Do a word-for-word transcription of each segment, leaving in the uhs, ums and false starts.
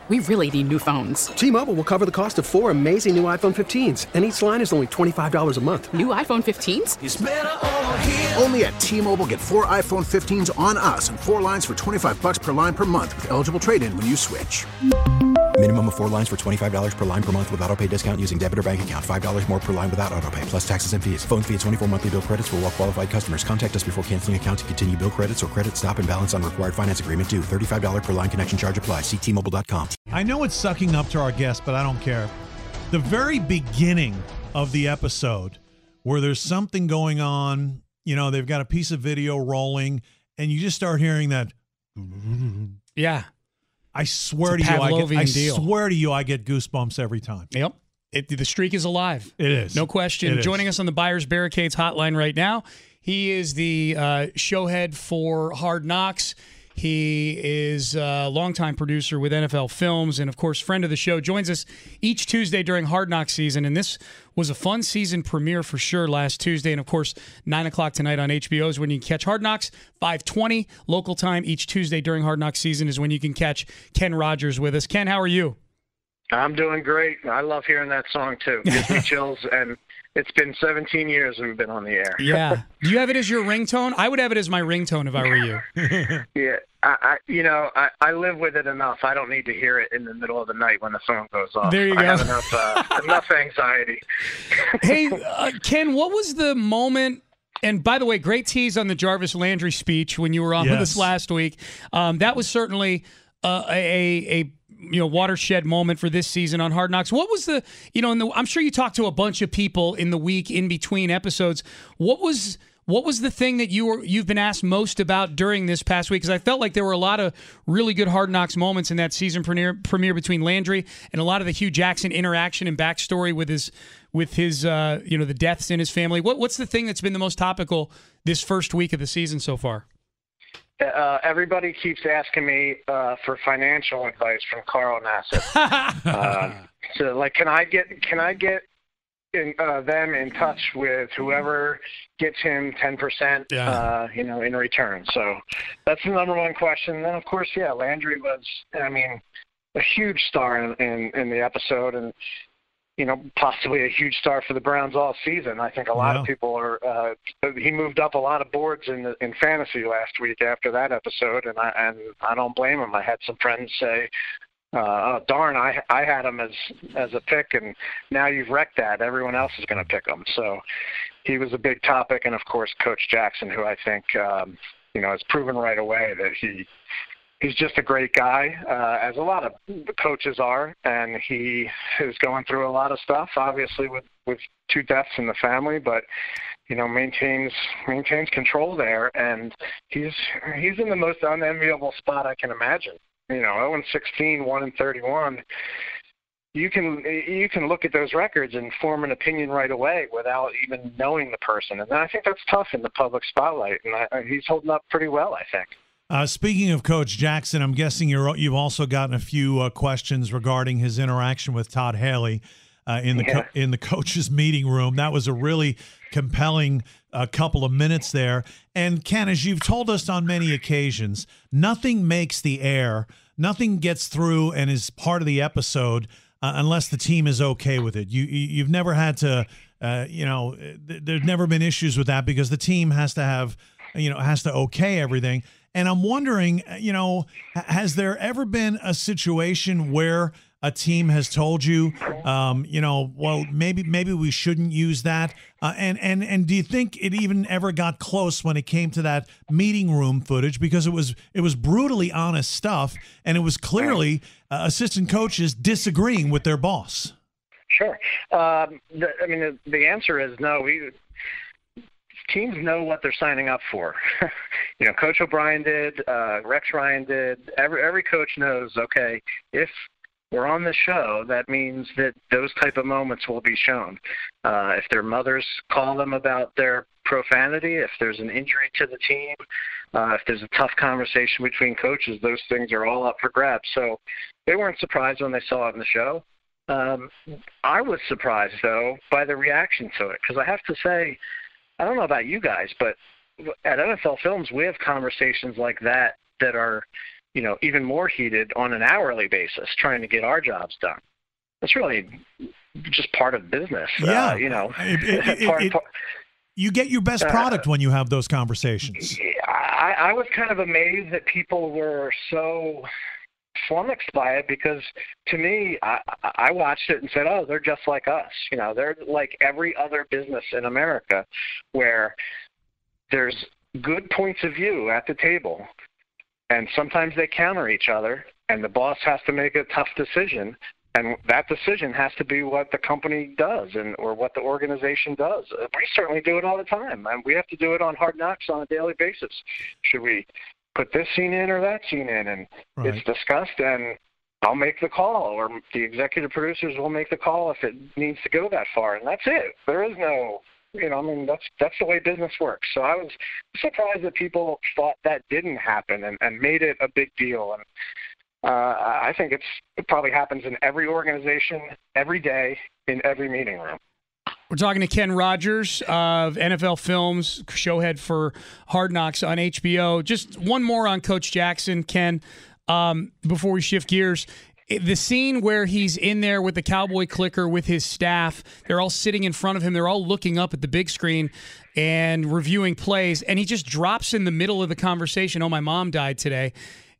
we really need new phones. T-Mobile will cover the cost of four amazing new iPhone fifteens, and each line is only twenty-five dollars a month. New iPhone fifteens? It's better over here. Only at T-Mobile, get four iPhone fifteens on us and four lines for twenty-five dollars per line per month with eligible trade-in when you switch. Minimum of four lines for twenty-five dollars per line per month with autopay discount using debit or bank account. five dollars more per line without autopay, plus taxes and fees. Phone fee at twenty-four monthly bill credits for well-qualified customers. Contact us before canceling account to continue bill credits or credit stop and balance on required finance agreement due. thirty-five dollars per line connection charge applies. See T Mobile dot com. I know it's sucking up to our guests, but I don't care. The very beginning of the episode where there's something going on, you know, they've got a piece of video rolling, and you just start hearing that. Yeah. I swear to you, I, get, I swear to you, I get goosebumps every time. Yep. It, the streak is alive. It is. No question. It Joining is. us on the Buyers Barricades hotline right now, he is the uh, showhead for Hard Knocks. He is a longtime producer with N F L Films and, of course, friend of the show. Joins us each Tuesday during Hard Knocks season, and this was a fun season premiere for sure last Tuesday. And, of course, nine o'clock tonight on H B O is when you can catch Hard Knocks. five twenty local time each Tuesday during Hard Knocks season is when you can catch Ken Rogers with us. Ken, how are you? I'm doing great. I love hearing that song, too. It gives me chills, and it's been seventeen years we've been on the air. Yeah. Do you have it as your ringtone? I would have it as my ringtone if I were you. Yeah. I, I, you know, I, I live with it enough. I don't need to hear it in the middle of the night when the phone goes off. There you go. I have enough, uh, enough anxiety. Hey, uh, Ken, what was the moment? And by the way, great tease on the Jarvis Landry speech when you were on Yes. with us last week. Um, that was certainly uh, a, a you know watershed moment for this season on Hard Knocks. What was the you know? In the, I'm sure you talked to a bunch of people in the week in between episodes. What was What was the thing that you were you've been asked most about during this past week? Because I felt like there were a lot of really good Hard Knocks moments in that season premiere, premiere between Landry and a lot of the Hugh Jackson interaction and backstory with his with his uh, you know the deaths in his family. What what's the thing that's been the most topical this first week of the season so far? Uh, everybody keeps asking me uh, for financial advice from Carl Nassib. uh, so, like, can I get can I get in, uh, them in touch with whoever gets him ten percent, Yeah. uh, you know, in return? So that's the number one question. And then, of course, yeah, Landry was, I mean, a huge star in, in, in the episode, and you know, possibly a huge star for the Browns all season. I think a lot Wow. of people are. Uh, he moved up a lot of boards in the, in fantasy last week after that episode, and I and I don't blame him. I had some friends say, uh, "Oh darn, I I had him as as a pick, and now you've wrecked that. Everyone else is going to pick him." So he was a big topic, and of course, Coach Jackson, who I think um, you know has proven right away that he. He's just a great guy, uh, as a lot of coaches are, and he is going through a lot of stuff, obviously with, with two deaths in the family, but you know maintains maintains control there, and he's he's in the most unenviable spot I can imagine. You know, oh and sixteen, one and thirty-one. You can you can look at those records and form an opinion right away without even knowing the person, and I think that's tough in the public spotlight. And I, he's holding up pretty well, I think. Uh, speaking of Coach Jackson, I'm guessing you're, you've also gotten a few uh, questions regarding his interaction with Todd Haley uh, in the Yeah. co- in the coaches' meeting room. That was a really compelling uh, couple of minutes there. And Ken, as you've told us on many occasions, nothing makes the air, nothing gets through and is part of the episode uh, unless the team is okay with it. You, you you've never had to, uh, you know, th- there's never been issues with that because the team has to have, you know, has to okay everything. And I'm wondering, you know, has there ever been a situation where a team has told you, um, you know, well, maybe maybe we shouldn't use that? Uh, and and and do you think it even ever got close when it came to that meeting room footage? Because it was it was brutally honest stuff, and it was clearly uh, assistant coaches disagreeing with their boss. Sure. Um, the, I mean, the, the answer is no. We teams know what they're signing up for. You know, Coach O'Brien did, uh, Rex Ryan did. Every every coach knows. Okay, if we're on the show, that means that those type of moments will be shown. Uh, if their mothers call them about their profanity, if there's an injury to the team, uh, if there's a tough conversation between coaches, those things are all up for grabs. So they weren't surprised when they saw it in the show. Um, I was surprised, though, by the reaction to it, because I have to say, I don't know about you guys, but at N F L Films, we have conversations like that that are you know, even more heated on an hourly basis, trying to get our jobs done. That's really just part of business. Yeah, uh, you know, it, it, part, it, part, you get your best product uh, when you have those conversations. I, I was kind of amazed that people were so flummoxed by it, because to me, I, I watched it and said, oh, they're just like us. You know, they're like every other business in America where there's good points of view at the table, and sometimes they counter each other, and the boss has to make a tough decision, and that decision has to be what the company does and or what the organization does. We certainly do it all the time, and we have to do it on Hard Knocks on a daily basis. Should we put this scene in or that scene in? And right. It's discussed, and I'll make the call, or the executive producers will make the call if it needs to go that far, and that's it. There is no, you know, I mean, that's that's the way business works. So I was surprised that people thought that didn't happen and, and made it a big deal. And uh, I think it's it probably happens in every organization, every day, in every meeting room. We're talking to Ken Rogers of N F L Films, showhead for Hard Knocks on H B O. Just one more on Coach Jackson, Ken, um, before we shift gears. The scene where he's in there with the cowboy clicker with his staff, they're all sitting in front of him. They're all looking up at the big screen and reviewing plays, and he just drops in the middle of the conversation, oh, my mom died today.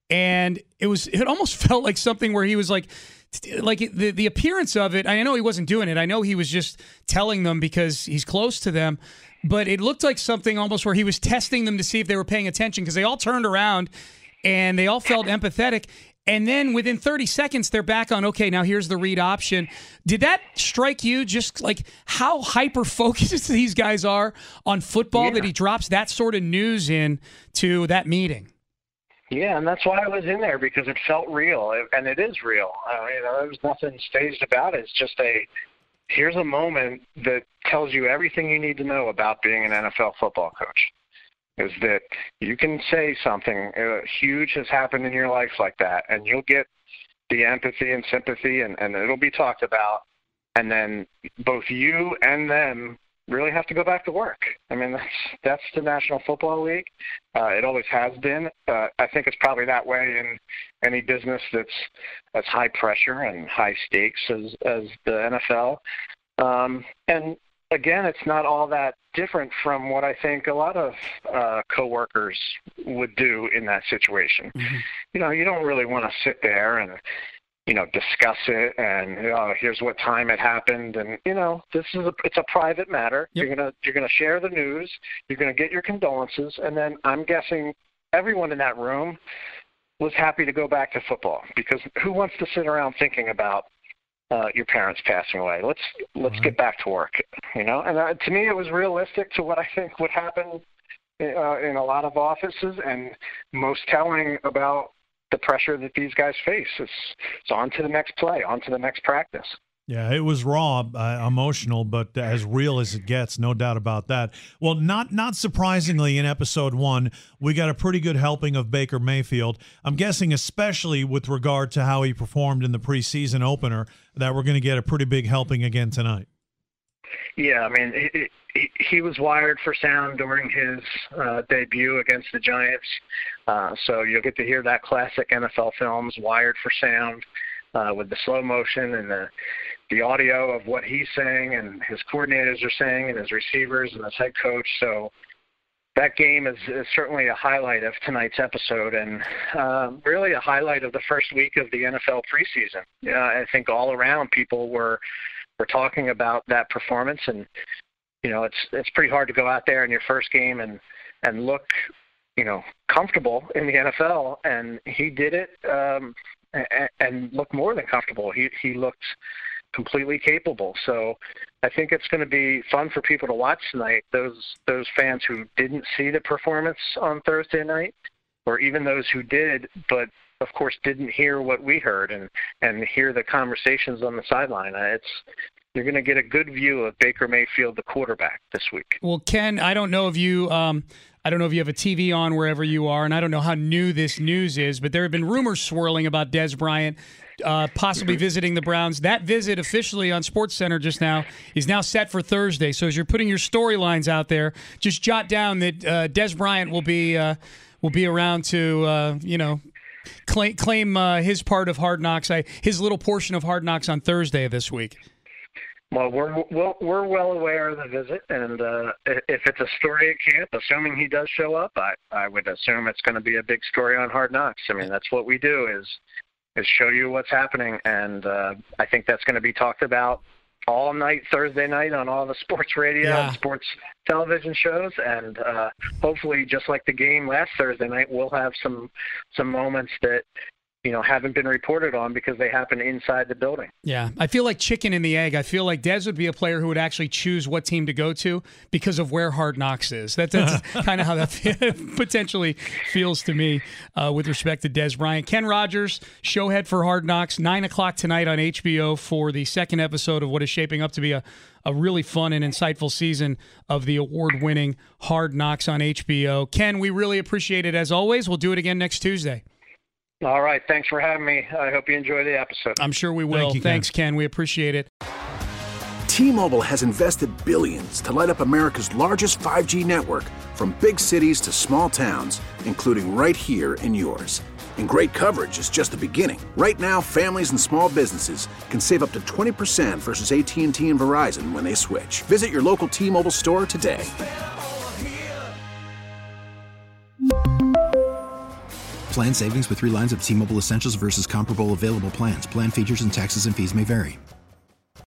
And it was it almost felt like something where he was like, like the, the appearance of it, I know he wasn't doing it. I know he was just telling them because he's close to them. But it looked like something almost where he was testing them to see if they were paying attention, because they all turned around and they all felt empathetic. And then within thirty seconds, they're back on, okay, now here's the read option. Did that strike you, just like how hyper-focused these guys are on football, yeah, that he drops that sort of news in to that meeting? Yeah, and that's why I was in there, because it felt real, and it is real. Uh, you know, there was nothing staged about it. It's just a, here's a moment that tells you everything you need to know about being an N F L football coach. Is that you can say something uh, huge has happened in your life like that, and you'll get the empathy and sympathy, and, and it'll be talked about, and then both you and them really have to go back to work. I mean, that's that's the National Football League. Uh, it always has been. Uh, I think it's probably that way in any business that's as high pressure and high stakes as, as the N F L. Um, and again, it's not all that different from what I think a lot of uh, coworkers would do in that situation. Mm-hmm. You know, you don't really want to sit there and, you know, discuss it and uh, here's what time it happened, and you know, this is a it's a private matter. Yep. You're gonna you're gonna share the news. You're gonna get your condolences, and then I'm guessing everyone in that room was happy to go back to football, because who wants to sit around thinking about Uh, your parents passing away? Let's let's right. get back to work, you know. And uh, to me, it was realistic to what I think would happen uh, in a lot of offices, and most telling about the pressure that these guys face. It's, it's on to the next play, on to the next practice. Yeah, it was raw, uh, emotional, but as real as it gets, no doubt about that. Well, not not surprisingly, in episode one, we got a pretty good helping of Baker Mayfield. I'm guessing, especially with regard to how he performed in the preseason opener, that we're going to get a pretty big helping again tonight. Yeah, I mean, he, he, he was wired for sound during his uh, debut against the Giants, uh, so you'll get to hear that classic N F L Films, wired for sound, uh, with the slow motion and the the audio of what he's saying and his coordinators are saying and his receivers and his head coach. So that game is, is certainly a highlight of tonight's episode, and uh, really a highlight of the first week of the N F L preseason. Yeah, I think all around people were were talking about that performance, and you know, it's it's pretty hard to go out there in your first game and and look, you know, comfortable in the N F L, and he did it um, and, and looked more than comfortable. He he looked completely capable. So I think it's going to be fun for people to watch tonight, those those fans who didn't see the performance on Thursday night, or even those who did, but of course didn't hear what we heard and, and hear the conversations on the sideline. It's You're going to get a good view of Baker Mayfield, the quarterback, this week. Well, Ken, I don't know if you um, I don't know if you have a T V on wherever you are, and I don't know how new this news is, but there have been rumors swirling about Dez Bryant Uh, possibly visiting the Browns. That visit officially on SportsCenter just now is now set for Thursday. So as you're putting your storylines out there, just jot down that uh, Dez Bryant will be uh, will be around to uh, you know claim, claim uh, his part of Hard Knocks, I, his little portion of Hard Knocks on Thursday of this week? Well, we're we're, we're well aware of the visit, and uh, if it's a story at camp, assuming he does show up, I, I would assume it's going to be a big story on Hard Knocks. I mean, that's what we do is is show you what's happening, and uh, I think that's going to be talked about all night Thursday night on all the sports radio yeah. and sports television shows, and uh, hopefully, just like the game last Thursday night, we'll have some some moments that you know haven't been reported on because they happen inside the building. Yeah, I feel like chicken and the egg. I feel like Dez would be a player who would actually choose what team to go to because of where Hard Knocks is. That's, that's kind of how that potentially feels to me uh, with respect to Dez Bryant. Ken Rogers, showhead for Hard Knocks, nine o'clock tonight on H B O for the second episode of what is shaping up to be a, a really fun and insightful season of the award-winning Hard Knocks on H B O. Ken, we really appreciate it as always. We'll do it again next Tuesday. All right. Thanks for having me. I hope you enjoy the episode. I'm sure we will. Thank you, Ken. Thanks, Ken. We appreciate it. T-Mobile has invested billions to light up America's largest five G network, from big cities to small towns, including right here in yours. And great coverage is just the beginning. Right now, families and small businesses can save up to twenty percent versus A T and T and Verizon when they switch. Visit your local T-Mobile store today. Plan savings with three lines of T-Mobile Essentials versus comparable available plans. Plan features and taxes and fees may vary.